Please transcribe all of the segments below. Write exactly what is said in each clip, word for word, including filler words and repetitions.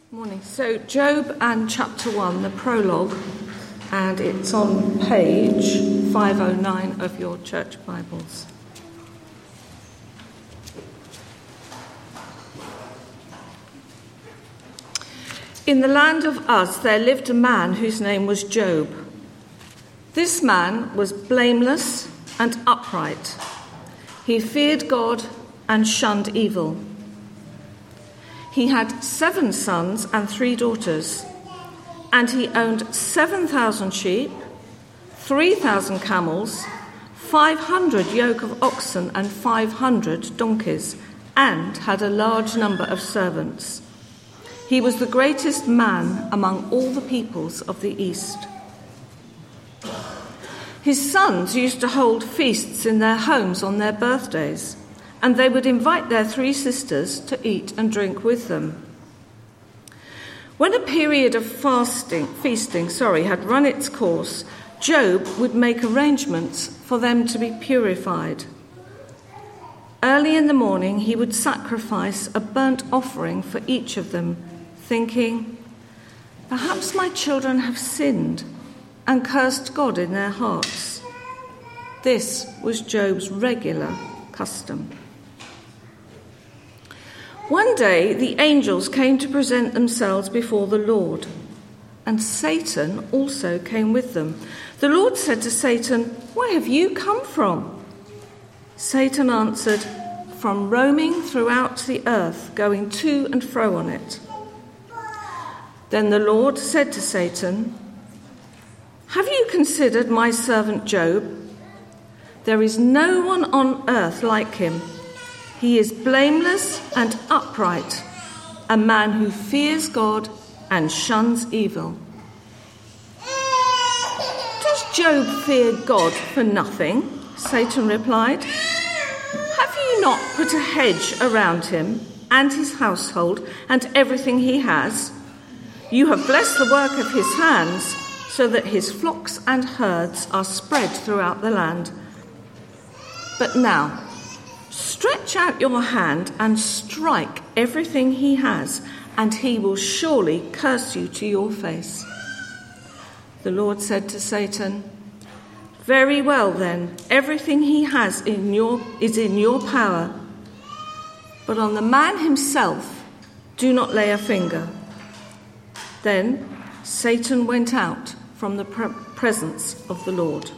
Morning. So Job and chapter one, the prologue, and it's on page five oh nine of your church Bibles. In the land of Uz there lived a man whose name was Job. This man was blameless and upright. He feared God and shunned evil. He had seven sons and three daughters, and he owned seven thousand sheep, three thousand camels, five hundred yoke of oxen and five hundred donkeys, and had a large number of servants. He was the greatest man among all the peoples of the East. His sons used to hold feasts in their homes on their birthdays, and they would invite their three sisters to eat and drink with them. When a period of fasting, feasting, sorry, had run its course, Job would make arrangements for them to be purified. Early in the morning, he would sacrifice a burnt offering for each of them, thinking, "Perhaps my children have sinned and cursed God in their hearts." This was Job's regular custom. One day, the angels came to present themselves before the Lord, and Satan also came with them. The Lord said to Satan, "Where have you come from?" Satan answered, "From roaming throughout the earth, going to and fro on it." Then the Lord said to Satan, "Have you considered my servant Job? There is no one on earth like him. He is blameless and upright, a man who fears God and shuns evil." "Does Job fear God for nothing?" Satan replied. "Have you not put a hedge around him and his household and everything he has? You have blessed the work of his hands, so that his flocks and herds are spread throughout the land. But now, stretch out your hand and strike everything he has, and he will surely curse you to your face." The Lord said to Satan, "Very well then, everything he has in your, is in your power, but on the man himself do not lay a finger." Then Satan went out from the pre- presence of the Lord.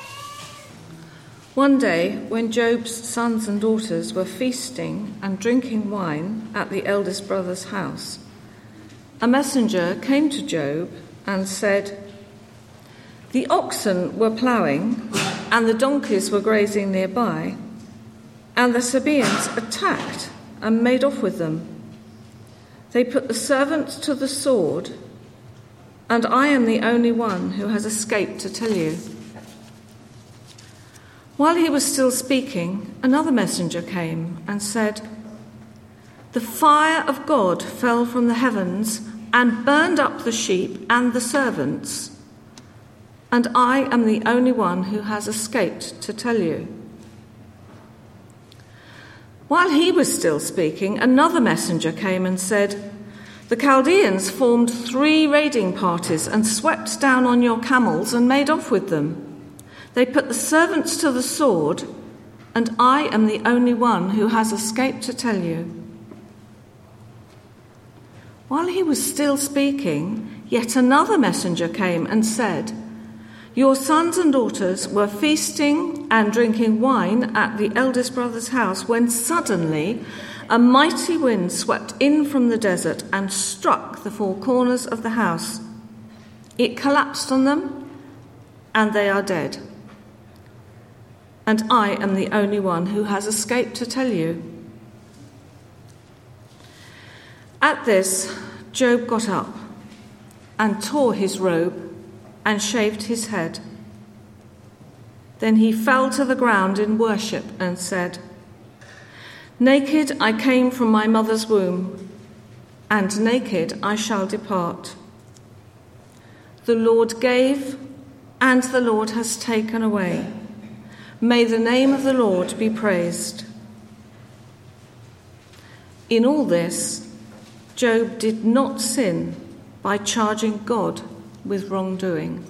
One day, when Job's sons and daughters were feasting and drinking wine at the eldest brother's house, a messenger came to Job and said, "The oxen were ploughing and the donkeys were grazing nearby, and the Sabaeans attacked and made off with them. They put the servants to the sword, and I am the only one who has escaped to tell you." While he was still speaking, another messenger came and said, "The fire of God fell from the heavens and burned up the sheep and the servants, and I am the only one who has escaped to tell you." While he was still speaking, another messenger came and said, "The Chaldeans formed three raiding parties and swept down on your camels and made off with them. They put the servants to the sword, and I am the only one who has escaped to tell you." While he was still speaking, yet another messenger came and said, "Your sons and daughters were feasting and drinking wine at the eldest brother's house when suddenly a mighty wind swept in from the desert and struck the four corners of the house. It collapsed on them, and they are dead. And I am the only one who has escaped to tell you." At this, Job got up and tore his robe and shaved his head. Then he fell to the ground in worship and said, "Naked I came from my mother's womb, and naked I shall depart. The Lord gave, and the Lord has taken away. May the name of the Lord be praised." In all this, Job did not sin by charging God with wrongdoing.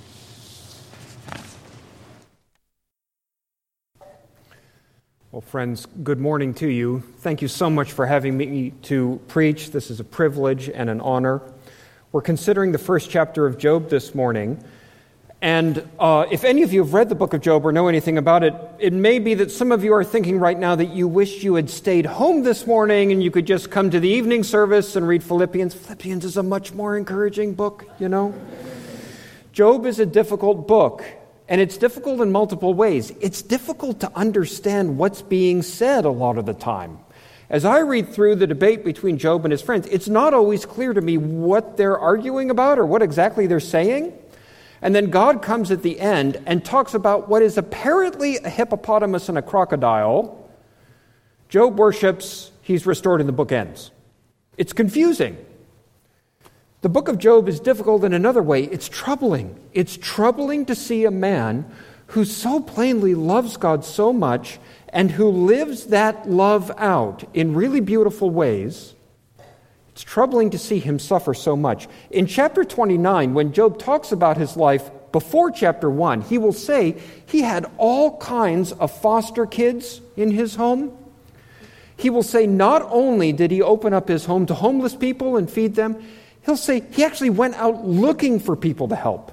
Well, friends, good morning to you. Thank you so much for having me to preach. This is a privilege and an honor. We're considering the first chapter of Job this morning. And uh, if any of you have read the book of Job or know anything about it, it may be that some of you are thinking right now that you wish you had stayed home this morning and you could just come to the evening service and read Philippians. Philippians is a much more encouraging book, you know. Job is a difficult book. And it's difficult in multiple ways. It's difficult to understand what's being said a lot of the time. As I read through the debate between Job and his friends, it's not always clear to me what they're arguing about or what exactly they're saying. And then God comes at the end and talks about what is apparently a hippopotamus and a crocodile. Job worships, he's restored, and the book ends. It's confusing. The book of Job is difficult in another way. It's troubling. It's troubling to see a man who so plainly loves God so much and who lives that love out in really beautiful ways. It's troubling to see him suffer so much. In chapter twenty-nine, when Job talks about his life before chapter one, he will say he had all kinds of foster kids in his home. He will say not only did he open up his home to homeless people and feed them, he'll say he actually went out looking for people to help.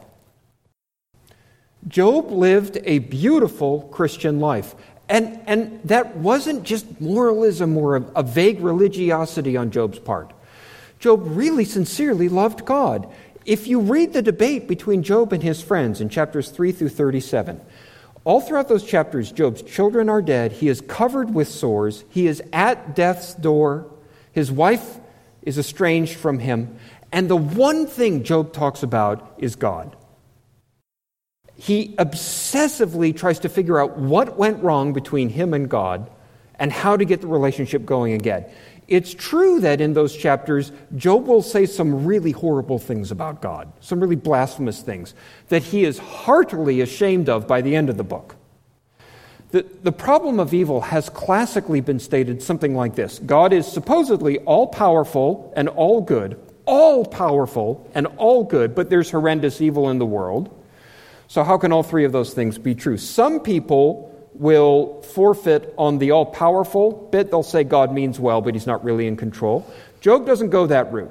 Job lived a beautiful Christian life. And, and that wasn't just moralism or a, a vague religiosity on Job's part. Job really sincerely loved God. If you read the debate between Job and his friends in chapters three through thirty-seven, all throughout those chapters, Job's children are dead. He is covered with sores. He is at death's door. His wife is estranged from him. And the one thing Job talks about is God. He obsessively tries to figure out what went wrong between him and God and how to get the relationship going again. It's true that in those chapters, Job will say some really horrible things about God, some really blasphemous things that he is heartily ashamed of by the end of the book. The, the problem of evil has classically been stated something like this. God is supposedly all-powerful and all-good, all-powerful and all-good, but there's horrendous evil in the world. So how can all three of those things be true? Some people will forfeit on the all-powerful bit. They'll say God means well, but he's not really in control. Job doesn't go that route.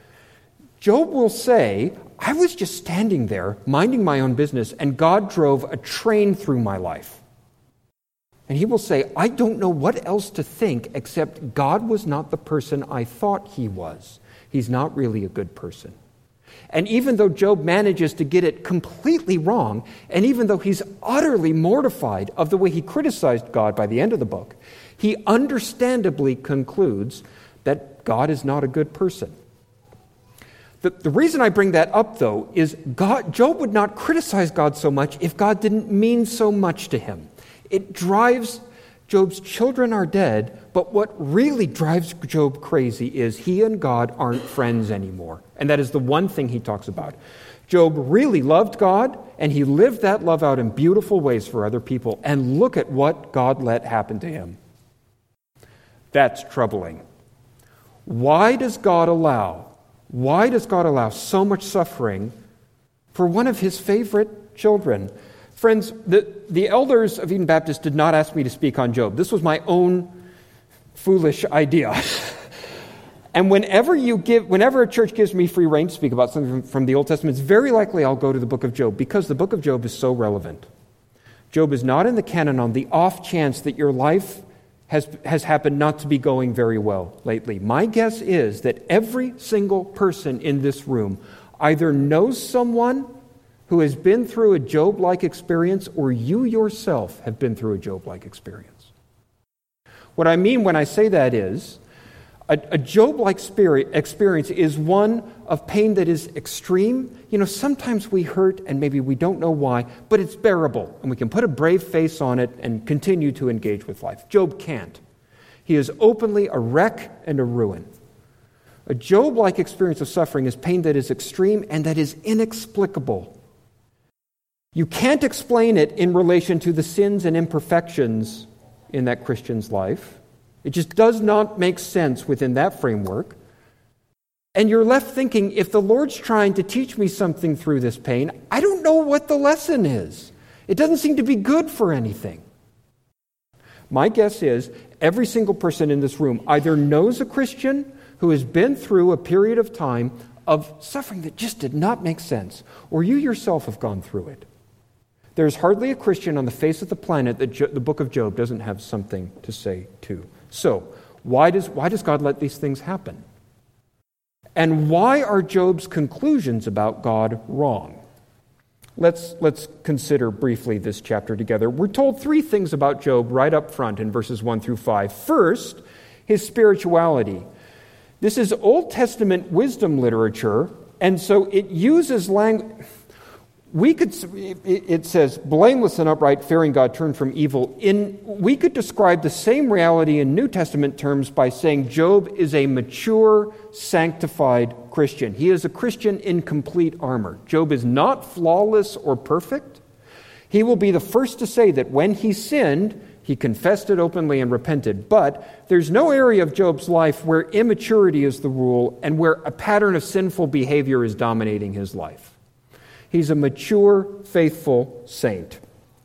Job will say, I was just standing there, minding my own business, and God drove a train through my life. And he will say, I don't know what else to think except God was not the person I thought he was. He's not really a good person. And even though Job manages to get it completely wrong, and even though he's utterly mortified of the way he criticized God by the end of the book, he understandably concludes that God is not a good person. The, the reason I bring that up, though, is God, Job would not criticize God so much if God didn't mean so much to him. It drives Job's children are dead, but what really drives Job crazy is he and God aren't friends anymore. And that is the one thing he talks about. Job really loved God, and he lived that love out in beautiful ways for other people. And look at what God let happen to him. That's troubling. Why does God allow, why does God allow so much suffering for one of his favorite children? Friends, the, the elders of Eden Baptist did not ask me to speak on Job. This was my own foolish idea. And whenever you give, whenever a church gives me free rein to speak about something from, from the Old Testament, it's very likely I'll go to the book of Job because the book of Job is so relevant. Job is not in the canon on the off chance that your life has, has happened not to be going very well lately. My guess is that every single person in this room either knows someone who has been through a Job-like experience, or you yourself have been through a Job-like experience. What I mean when I say that is, a, a Job-like spirit experience is one of pain that is extreme. You know, sometimes we hurt and maybe we don't know why, but it's bearable, and we can put a brave face on it and continue to engage with life. Job can't. He is openly a wreck and a ruin. A Job-like experience of suffering is pain that is extreme and that is inexplicable. You can't explain it in relation to the sins and imperfections in that Christian's life. It just does not make sense within that framework. And you're left thinking, if the Lord's trying to teach me something through this pain, I don't know what the lesson is. It doesn't seem to be good for anything. My guess is every single person in this room either knows a Christian who has been through a period of time of suffering that just did not make sense, or you yourself have gone through it. There's hardly a Christian on the face of the planet that Jo- the book of Job doesn't have something to say to. So, why does, why does God let these things happen? And why are Job's conclusions about God wrong? Let's, let's consider briefly this chapter together. We're told three things about Job right up front in verses one through five. First, his spirituality. This is Old Testament wisdom literature, and so it uses language. We could, it says, blameless and upright, fearing God, turn from evil. In, we could describe the same reality in New Testament terms by saying Job is a mature, sanctified Christian. He is a Christian in complete armor. Job is not flawless or perfect. He will be the first to say that when he sinned, he confessed it openly and repented. But there's no area of Job's life where immaturity is the rule and where a pattern of sinful behavior is dominating his life. He's a mature, faithful saint.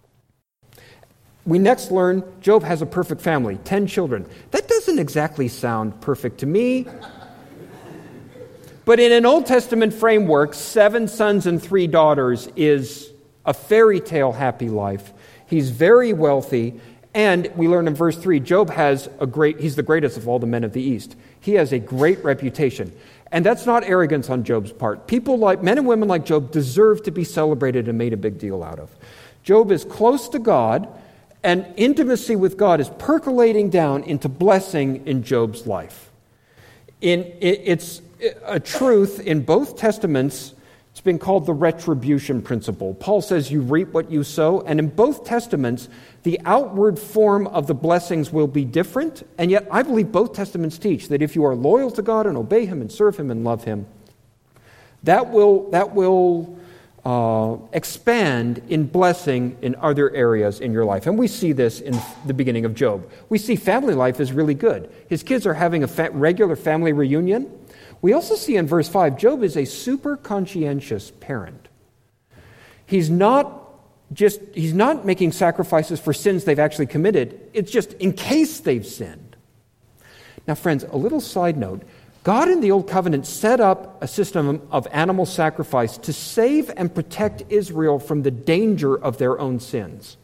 We next learn Job has a perfect family, ten children. That doesn't exactly sound perfect to me. But in an Old Testament framework, seven sons and three daughters is a fairy tale happy life. He's very wealthy, and we learn in verse three, Job has a great, he's the greatest of all the men of the East. He has a great reputation. And that's not arrogance on Job's part. People like, men and women like Job deserve to be celebrated and made a big deal out of. Job is close to God, and intimacy with God is percolating down into blessing in Job's life. In, it's a truth in both Testaments. It's been called the retribution principle. Paul says you reap what you sow, and in both Testaments, the outward form of the blessings will be different, and yet I believe both Testaments teach that if you are loyal to God and obey Him and serve Him and love Him, that will, that will uh, expand in blessing in other areas in your life. And we see this in the beginning of Job. We see family life is really good. His kids are having a fa- regular family reunion. We also see in verse five, Job is a super conscientious parent. He's not just, he's not making sacrifices for sins they've actually committed. It's just in case they've sinned. Now, friends, a little side note. God in the Old Covenant set up a system of animal sacrifice to save and protect Israel from the danger of their own sins.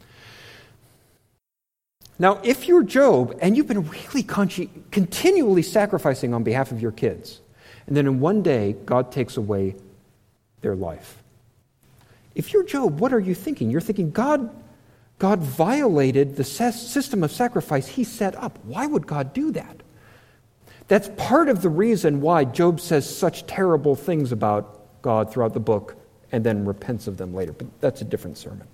Now, if you're Job and you've been really consci- continually sacrificing on behalf of your kids, and then in one day, God takes away their life. If you're Job, what are you thinking? You're thinking, God, God violated the system of sacrifice He set up. Why would God do that? That's part of the reason why Job says such terrible things about God throughout the book and then repents of them later. But that's a different sermon.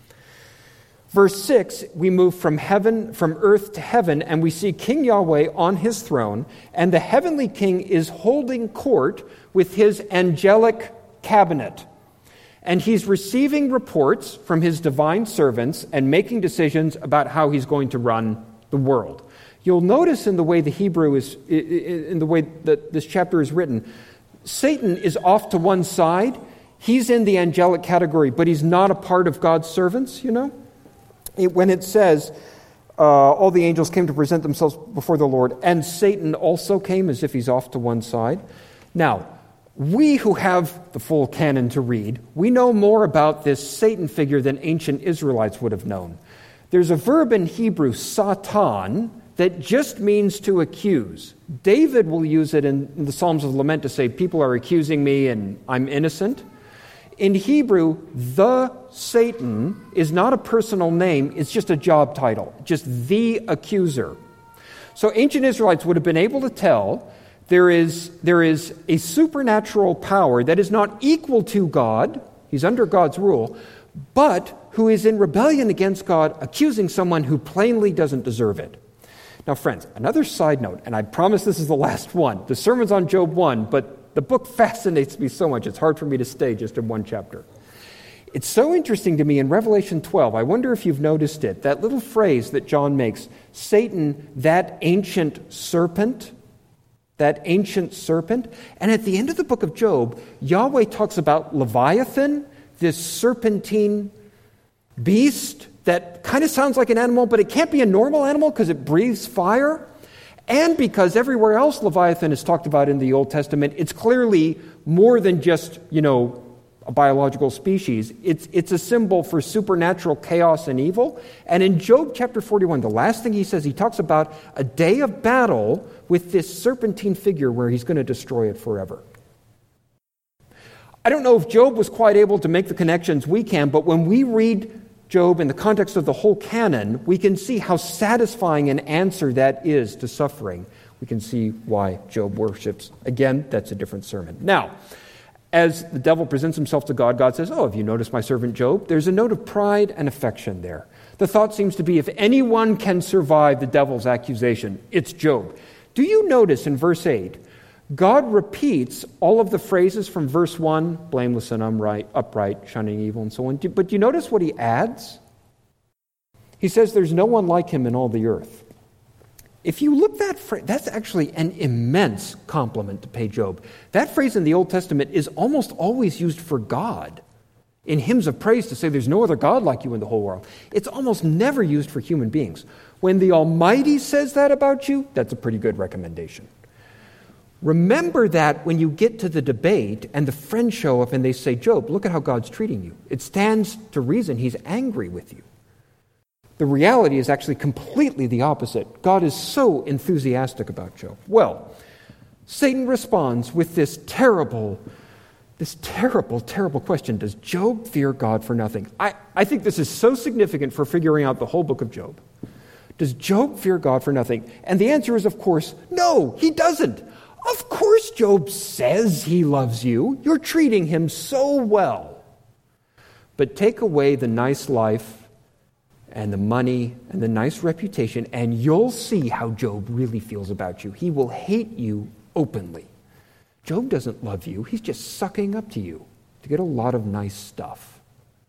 Verse six, we move from heaven, from earth to heaven, and we see King Yahweh on His throne, and the heavenly king is holding court with His angelic cabinet. And He's receiving reports from His divine servants and making decisions about how He's going to run the world. You'll notice in the way the Hebrew is, in the way that this chapter is written, Satan is off to one side. He's in the angelic category, but he's not a part of God's servants, you know? It, when it says, uh, all the angels came to present themselves before the Lord, and Satan also came as if he's off to one side. Now, we who have the full canon to read, we know more about this Satan figure than ancient Israelites would have known. There's a verb in Hebrew, satan, that just means to accuse. David will use it in, in the Psalms of Lament to say, people are accusing me and I'm innocent. In Hebrew, the Satan is not a personal name, it's just a job title, just the accuser. So ancient Israelites would have been able to tell there is, there is a supernatural power that is not equal to God, he's under God's rule, but who is in rebellion against God, accusing someone who plainly doesn't deserve it. Now, friends, another side note, and I promise this is the last one. The sermon's on Job one, but the book fascinates me so much, it's hard for me to stay just in one chapter. It's so interesting to me in Revelation twelve, I wonder if you've noticed it, that little phrase that John makes, Satan, that ancient serpent. that ancient serpent. And at the end of the book of Job, Yahweh talks about Leviathan, this serpentine beast that kind of sounds like an animal, but it can't be a normal animal because it breathes fire. And because everywhere else Leviathan is talked about in the Old Testament, it's clearly more than just, you know, a biological species. It's, it's a symbol for supernatural chaos and evil. And in Job chapter forty-one, the last thing he says, he talks about a day of battle with this serpentine figure where he's going to destroy it forever. I don't know if Job was quite able to make the connections we can, but when we read Job in the context of the whole canon, we can see how satisfying an answer that is to suffering. We can see why Job worships. Again, that's a different sermon. Now, as the devil presents himself to God, God says, oh, have you noticed my servant Job? There's a note of pride and affection there. The thought seems to be, if anyone can survive the devil's accusation, it's Job. Do you notice in verse eight, God repeats all of the phrases from verse one, blameless and upright, upright, shunning evil, and so on. But do you notice what he adds? He says there's no one like him in all the earth. If you look that phrase, that's actually an immense compliment to pay Job. That phrase in the Old Testament is almost always used for God. In hymns of praise to say there's no other God like you in the whole world. It's almost never used for human beings. When the Almighty says that about you, that's a pretty good recommendation. Remember that when you get to the debate and the friends show up and they say, Job, look at how God's treating you. It stands to reason he's angry with you. The reality is actually completely the opposite. God is so enthusiastic about Job. Well, Satan responds with this terrible, this terrible, terrible question. Does Job fear God for nothing? I, I think this is so significant for figuring out the whole book of Job. Does Job fear God for nothing? And the answer is, of course, no, he doesn't. Of course Job says he loves you. You're treating him so well. But take away the nice life and the money and the nice reputation, and you'll see how Job really feels about you. He will hate you openly. Job doesn't love you. He's just sucking up to you to get a lot of nice stuff.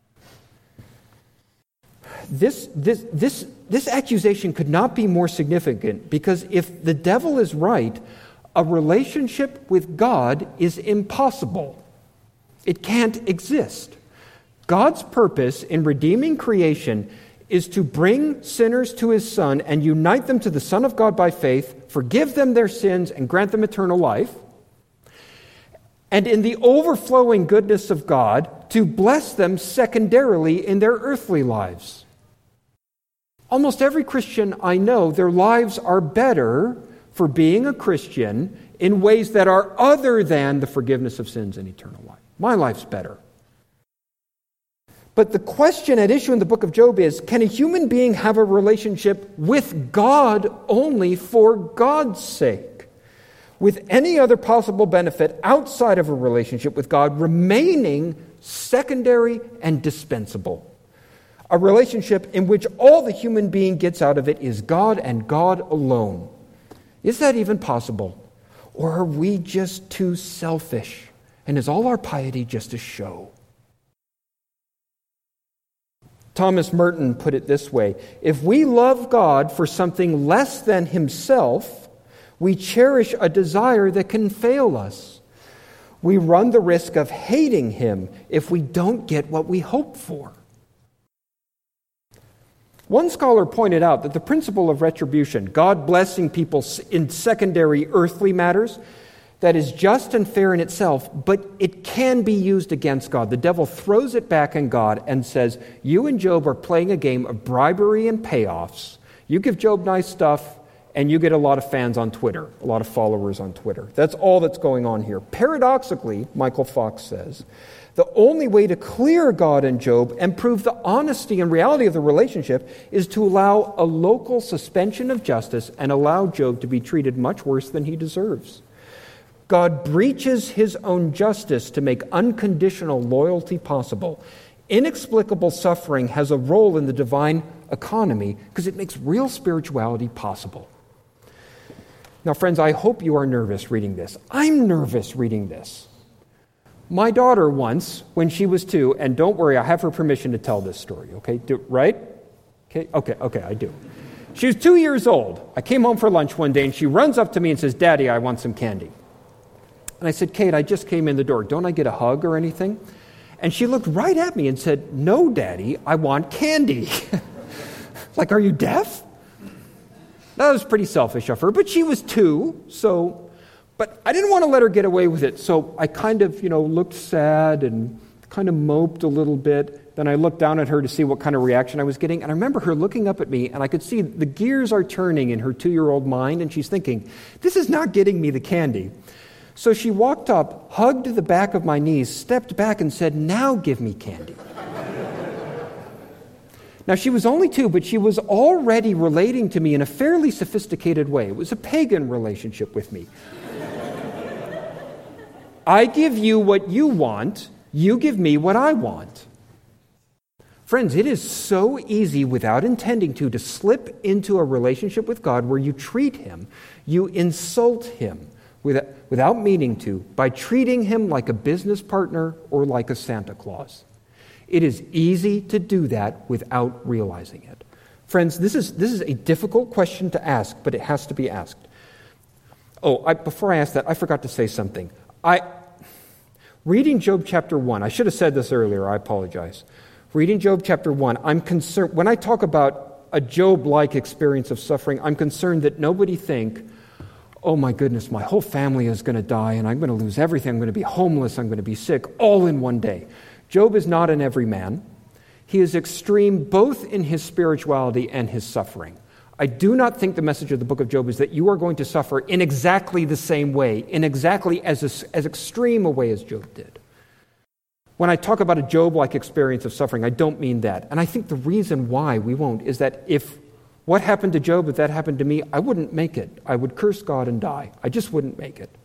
This, this, this, this accusation could not be more significant, because if the devil is right, a relationship with God is impossible. It can't exist. God's purpose in redeeming creation is to bring sinners to his Son and unite them to the Son of God by faith, forgive them their sins, and grant them eternal life. And in the overflowing goodness of God, to bless them secondarily in their earthly lives. Almost every Christian I know, their lives are better for being a Christian in ways that are other than the forgiveness of sins and eternal life. My life's better. But the question at issue in the book of Job is, can a human being have a relationship with God only for God's sake? With any other possible benefit outside of a relationship with God remaining secondary and dispensable? A relationship in which all the human being gets out of it is God and God alone. Is that even possible? Or are we just too selfish? And is all our piety just a show? Thomas Merton put it this way: if we love God for something less than himself, we cherish a desire that can fail us. We run the risk of hating him if we don't get what we hope for. One scholar pointed out that the principle of retribution, God blessing people in secondary earthly matters, that is just and fair in itself, but it can be used against God. The devil throws it back on God and says, you and Job are playing a game of bribery and payoffs. You give Job nice stuff, and you get a lot of fans on Twitter, a lot of followers on Twitter. That's all that's going on here. Paradoxically, Michael Fox says, the only way to clear God and Job and prove the honesty and reality of the relationship is to allow a local suspension of justice and allow Job to be treated much worse than he deserves. God breaches his own justice to make unconditional loyalty possible. Inexplicable suffering has a role in the divine economy because it makes real spirituality possible. Now, friends, I hope you are nervous reading this. I'm nervous reading this. My daughter once, when she was two, and don't worry, I have her permission to tell this story, okay? Do, right? Okay, okay, okay, I do. She was two years old. I came home for lunch one day, and she runs up to me and says, "Daddy, I want some candy." And I said, "Kate, I just came in the door. Don't I get a hug or anything?" And she looked right at me and said, "No, Daddy, I want candy." Like, are you deaf? That was pretty selfish of her, but she was two, so, but I didn't want to let her get away with it, so I kind of, you know, looked sad and kind of moped a little bit. Then I looked down at her to see what kind of reaction I was getting, and I remember her looking up at me, and I could see the gears are turning in her two-year-old mind, and she's thinking, this is not getting me the candy. So she walked up, hugged the back of my knees, stepped back, and said, "Now give me candy." Now, she was only two, but she was already relating to me in a fairly sophisticated way. It was a pagan relationship with me. I give you what you want, you give me what I want. Friends, it is so easy without intending to, to slip into a relationship with God where you treat Him, you insult Him without, without meaning to, by treating Him like a business partner or like a Santa Claus. It is easy to do that without realizing it. Friends, this is this is a difficult question to ask, but it has to be asked. Oh, I, before I ask that, I forgot to say something. I reading Job chapter one, I should have said this earlier, I apologize. Reading Job chapter one, I'm concerned, when I talk about a Job-like experience of suffering, I'm concerned that nobody think, oh my goodness, my whole family is going to die and I'm going to lose everything, I'm going to be homeless, I'm going to be sick, all in one day. Job is not an everyman. He is extreme both in his spirituality and his suffering. I do not think the message of the book of Job is that you are going to suffer in exactly the same way, in exactly as, a, as extreme a way as Job did. When I talk about a Job-like experience of suffering, I don't mean that. And I think the reason why we won't is that if what happened to Job, if that happened to me, I wouldn't make it. I would curse God and die. I just wouldn't make it.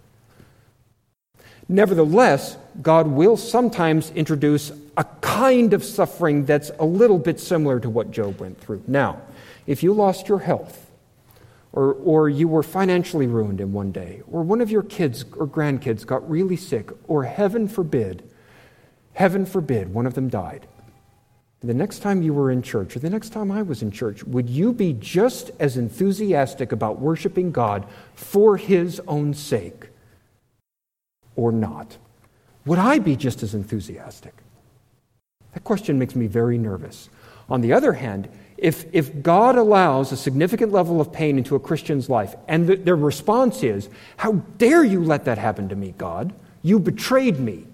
Nevertheless, God will sometimes introduce a kind of suffering that's a little bit similar to what Job went through. Now, if you lost your health, or, or you were financially ruined in one day, or one of your kids or grandkids got really sick, or heaven forbid, heaven forbid, one of them died, the next time you were in church, or the next time I was in church, would you be just as enthusiastic about worshiping God for His own sake? Or not? Would I be just as enthusiastic? That question makes me very nervous. On the other hand, if, if God allows a significant level of pain into a Christian's life, and the, their response is, how dare you let that happen to me, God? You betrayed me.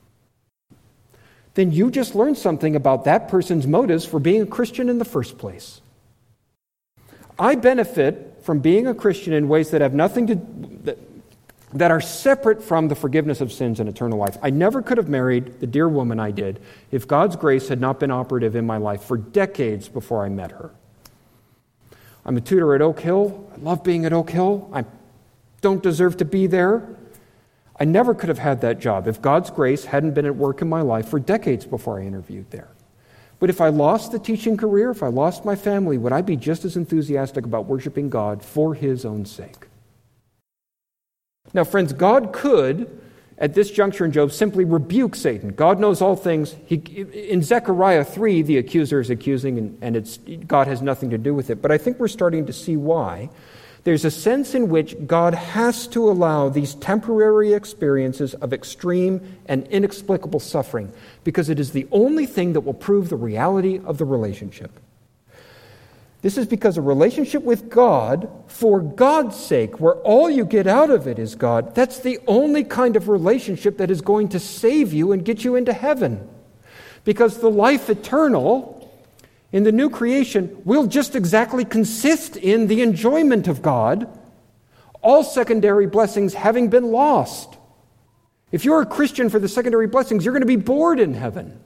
Then you just learned something about that person's motives for being a Christian in the first place. I benefit from being a Christian in ways that have nothing to... That, that are separate from the forgiveness of sins and eternal life. I never could have married the dear woman I did if God's grace had not been operative in my life for decades before I met her. I'm a tutor at Oak Hill. I love being at Oak Hill. I don't deserve to be there. I never could have had that job if God's grace hadn't been at work in my life for decades before I interviewed there. But if I lost the teaching career, if I lost my family, would I be just as enthusiastic about worshiping God for His own sake? Now, friends, God could, at this juncture in Job, simply rebuke Satan. God knows all things. He, in Zechariah three, the accuser is accusing, and, and it's, God has nothing to do with it. But I think we're starting to see why. There's a sense in which God has to allow these temporary experiences of extreme and inexplicable suffering, because it is the only thing that will prove the reality of the relationship. This is because a relationship with God, for God's sake, where all you get out of it is God, that's the only kind of relationship that is going to save you and get you into heaven. Because the life eternal in the new creation will just exactly consist in the enjoyment of God, all secondary blessings having been lost. If you're a Christian for the secondary blessings, you're going to be bored in heaven.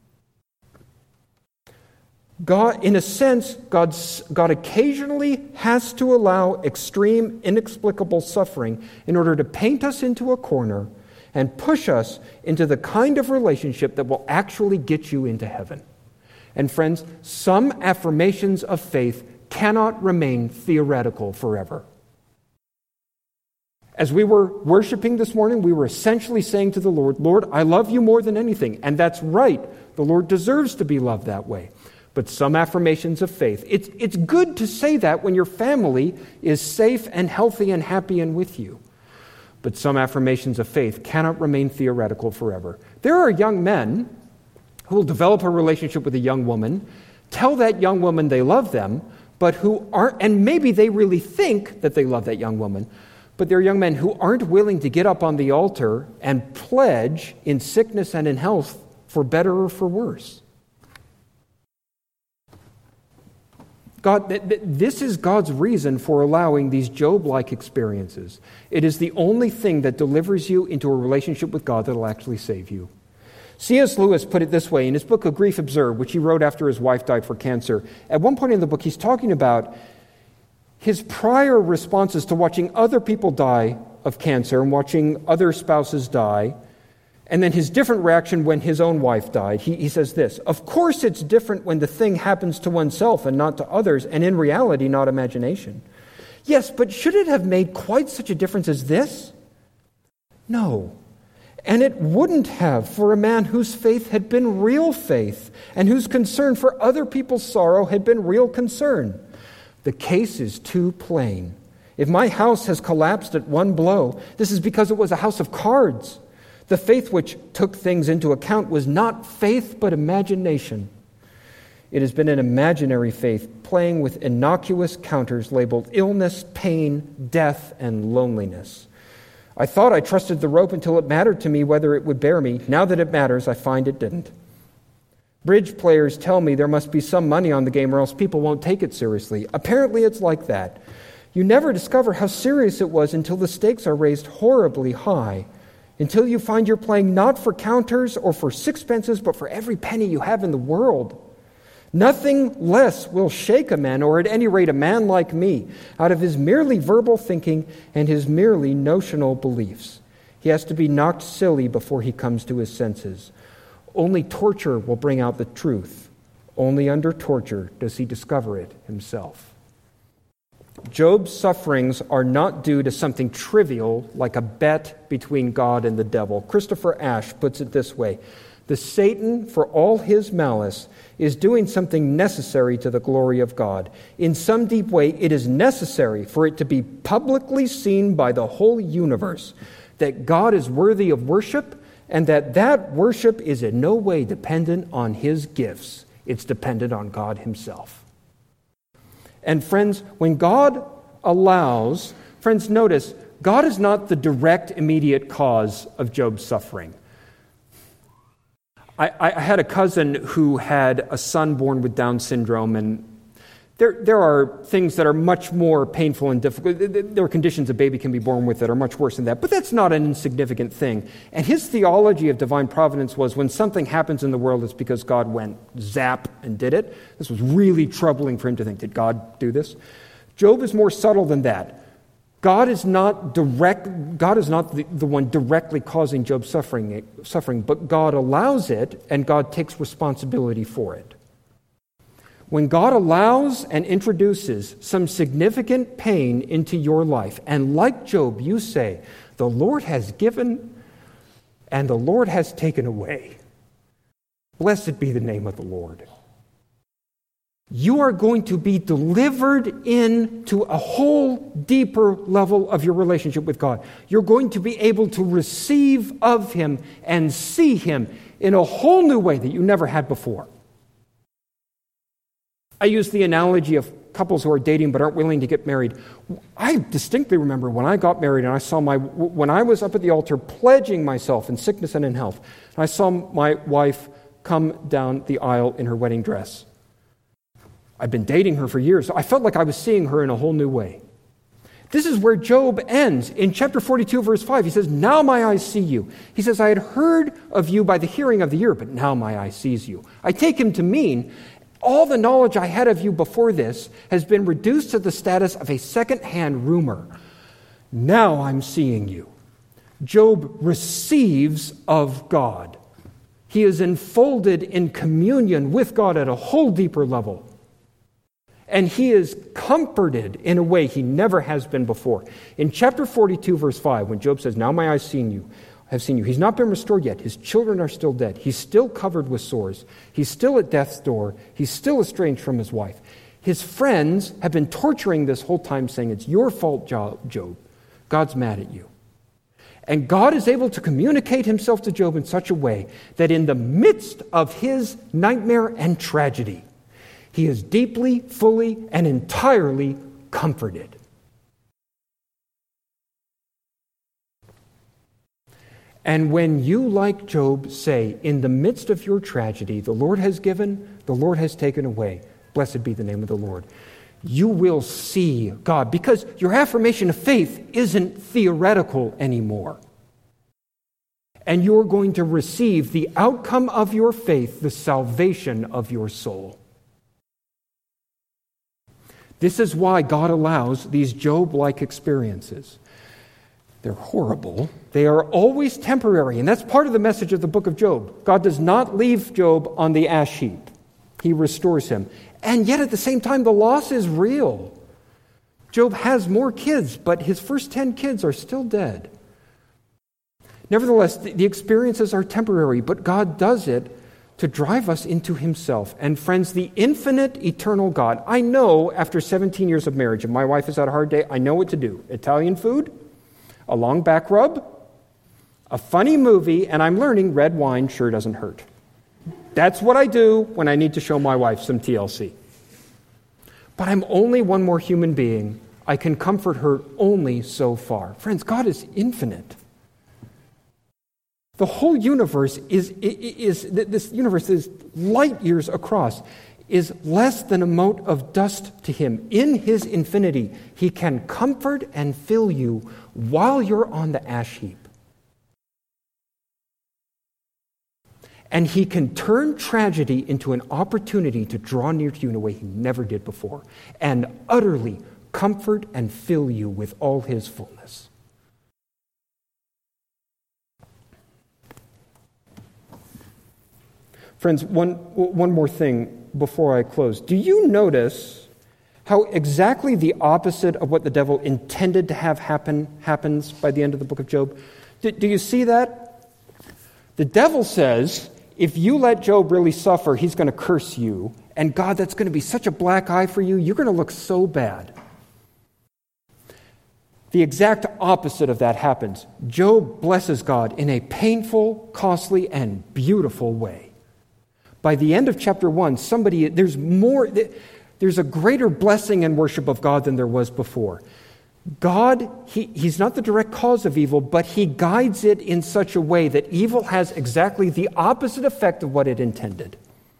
God, in a sense, God's, God occasionally has to allow extreme, inexplicable suffering in order to paint us into a corner and push us into the kind of relationship that will actually get you into heaven. And friends, some affirmations of faith cannot remain theoretical forever. As we were worshiping this morning, we were essentially saying to the Lord, Lord, I love you more than anything. And that's right. The Lord deserves to be loved that way. but some affirmations of faith. It's, it's good to say that when your family is safe and healthy and happy and with you. But some affirmations of faith cannot remain theoretical forever. There are young men who will develop a relationship with a young woman, tell that young woman they love them, but who aren't, and maybe they really think that they love that young woman, but there are young men who aren't willing to get up on the altar and pledge in sickness and in health for better or for worse. God, th- th- this is God's reason for allowing these Job-like experiences. It is the only thing that delivers you into a relationship with God that will actually save you. C S Lewis put it this way in his book, A Grief Observed, which he wrote after his wife died for cancer. At one point in the book, he's talking about his prior responses to watching other people die of cancer and watching other spouses die, and then his different reaction when his own wife died. He, he says this, "Of course it's different when the thing happens to oneself and not to others, and in reality not imagination. Yes, but should it have made quite such a difference as this? No. And it wouldn't have for a man whose faith had been real faith and whose concern for other people's sorrow had been real concern. The case is too plain. If my house has collapsed at one blow, this is because it was a house of cards. The faith which took things into account was not faith but imagination. It has been an imaginary faith playing with innocuous counters labeled illness, pain, death, and loneliness. I thought I trusted the rope until it mattered to me whether it would bear me. Now that it matters, I find it didn't. Bridge players tell me there must be some money on the game or else people won't take it seriously. Apparently it's like that. You never discover how serious it was until the stakes are raised horribly high, until you find you're playing not for counters or for sixpences, but for every penny you have in the world. Nothing less will shake a man, or at any rate a man like me, out of his merely verbal thinking and his merely notional beliefs. He has to be knocked silly before he comes to his senses. Only torture will bring out the truth. Only under torture does he discover it himself. Job's sufferings are not due to something trivial like a bet between God and the devil. Christopher Ashe puts it this way: the Satan, for all his malice, is doing something necessary to the glory of God. In some deep way, it is necessary for it to be publicly seen by the whole universe that God is worthy of worship and that that worship is in no way dependent on his gifts. It's dependent on God himself. And friends, when God allows, friends, notice, God is not the direct, immediate cause of Job's suffering. I, I had a cousin who had a son born with Down syndrome, and there, there are things that are much more painful and difficult. There are conditions a baby can be born with that are much worse than that, but that's not an insignificant thing. And his theology of divine providence was when something happens in the world, it's because God went zap and did it. This was really troubling for him to think, did God do this? Job is more subtle than that. God is not direct. God is not the, the one directly causing Job's suffering, suffering, but God allows it, and God takes responsibility for it. When God allows and introduces some significant pain into your life, and like Job, you say, the Lord has given and the Lord has taken away. Blessed be the name of the Lord. You are going to be delivered into a whole deeper level of your relationship with God. You're going to be able to receive of him and see him in a whole new way that you never had before. I use the analogy of couples who are dating but aren't willing to get married. I distinctly remember when I got married and I saw my, when I was up at the altar pledging myself in sickness and in health, and I saw my wife come down the aisle in her wedding dress. I'd been dating her for years, so I felt like I was seeing her in a whole new way. This is where Job ends. In chapter forty-two, verse five, he says, now my eyes see you. He says, I had heard of you by the hearing of the ear, but now my eye sees you. I take him to mean all the knowledge I had of you before this has been reduced to the status of a second-hand rumor. Now I'm seeing you. Job receives of God. He is enfolded in communion with God at a whole deeper level. And he is comforted in a way he never has been before. In chapter forty-two, verse five, when Job says, now my eyes seen you, have seen you. He's not been restored yet. His children are still dead. He's still covered with sores. He's still at death's door. He's still estranged from his wife. His friends have been torturing this whole time, saying, it's your fault, Job. God's mad at you. And God is able to communicate himself to Job in such a way that in the midst of his nightmare and tragedy, he is deeply, fully, and entirely comforted. And when you, like Job, say, in the midst of your tragedy, the Lord has given, the Lord has taken away, blessed be the name of the Lord, you will see God, because your affirmation of faith isn't theoretical anymore. And you're going to receive the outcome of your faith, the salvation of your soul. This is why God allows these Job-like experiences. They're horrible. They are always temporary, and that's part of the message of the book of Job. God does not leave Job on the ash heap. He restores him. And yet at the same time, the loss is real. Job has more kids, but his first ten kids are still dead. Nevertheless, the experiences are temporary, but God does it to drive us into himself. And friends, the infinite, eternal God, I know after seventeen years of marriage, if my wife has had a hard day, I know what to do. Italian food, a long back rub, a funny movie, and I'm learning red wine sure doesn't hurt. That's what I do when I need to show my wife some T L C. But I'm only one more human being. I can comfort her only so far. Friends, God is infinite. The whole universe is, is, is this universe is light years across, is less than a mote of dust to him. In his infinity, he can comfort and fill you while you're on the ash heap. And he can turn tragedy into an opportunity to draw near to you in a way he never did before, and utterly comfort and fill you with all his fullness. Friends, one, one more thing before I close. Do you notice how exactly the opposite of what the devil intended to have happen happens by the end of the book of Job? Do, do you see that? The devil says, if you let Job really suffer, he's going to curse you. And God, that's going to be such a black eye for you. You're going to look so bad. The exact opposite of that happens. Job blesses God in a painful, costly, and beautiful way. By the end of chapter one, somebody, there's more, there's a greater blessing and worship of God than there was before. God, he, he's not the direct cause of evil, but he guides it in such a way that evil has exactly the opposite effect of what it intended.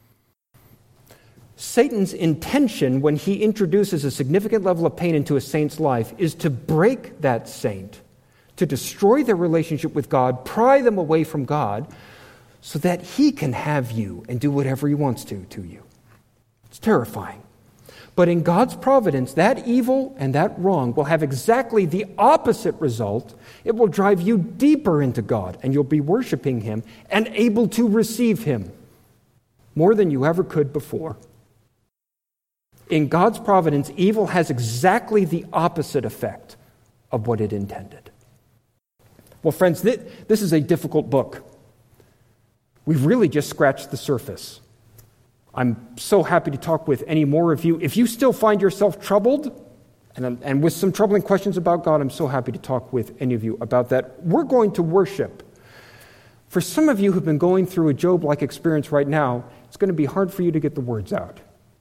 Satan's intention when he introduces a significant level of pain into a saint's life is to break that saint, to destroy their relationship with God, pry them away from God, so that he can have you and do whatever he wants to to you. It's terrifying. But in God's providence, that evil and that wrong will have exactly the opposite result. It will drive you deeper into God, and you'll be worshiping him and able to receive him more than you ever could before. In God's providence, evil has exactly the opposite effect of what it intended. Well, friends, this is a difficult book. We've really just scratched the surface. I'm so happy to talk with any more of you. If you still find yourself troubled and, and with some troubling questions about God, I'm so happy to talk with any of you about that. We're going to worship. For some of you who've been going through a Job-like experience right now, it's going to be hard for you to get the words out.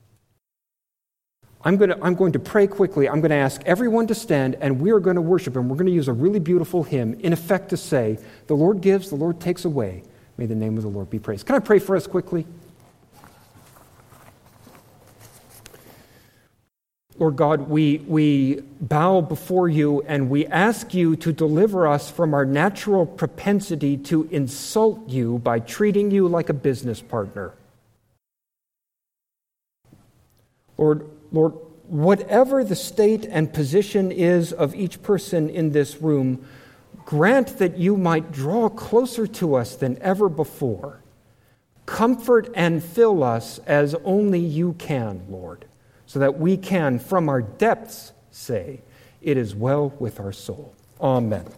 I'm going to, I'm going to pray quickly. I'm going to ask everyone to stand, and we are going to worship him. We're going to use a really beautiful hymn, in effect to say, the Lord gives, the Lord takes away. May the name of the Lord be praised. Can I pray for us quickly? Lord God, we, we bow before you and we ask you to deliver us from our natural propensity to insult you by treating you like a business partner. Lord, Lord, whatever the state and position is of each person in this room, grant that you might draw closer to us than ever before. Comfort and fill us as only you can, Lord, so that we can, from our depths, say, it is well with our soul. Amen.